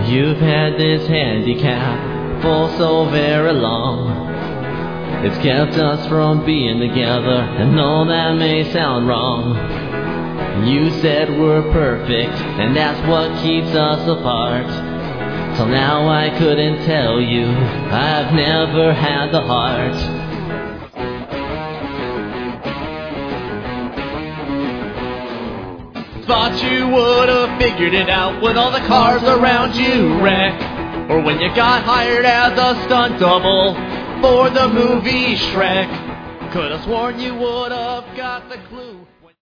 You've had this handicap for so very long. It's kept us from being together, and though that may sound wrong, you said we're perfect, and that's what keeps us apart. Till now I couldn't tell you, I've never had the heart. Thought you would have figured it out when all the cars around you wreck, or when you got hired as a stunt double for the movie Shrek. Could have sworn you would have got the clue.